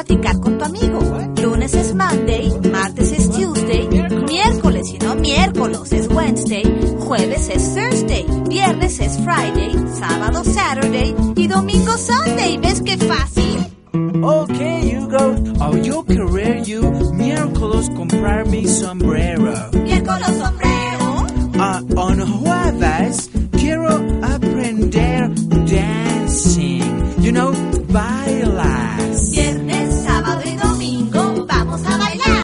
platicar con tu amigo. Lunes es Monday, martes es Tuesday, miércoles y no miércoles es Wednesday, jueves es Thursday, viernes es Friday, sábado Saturday y domingo Sunday. ¿Ves qué fácil? Okay, Hugo. Oh, yo querer you miércoles comprar mi sombrero. ¿Miércoles sombrero?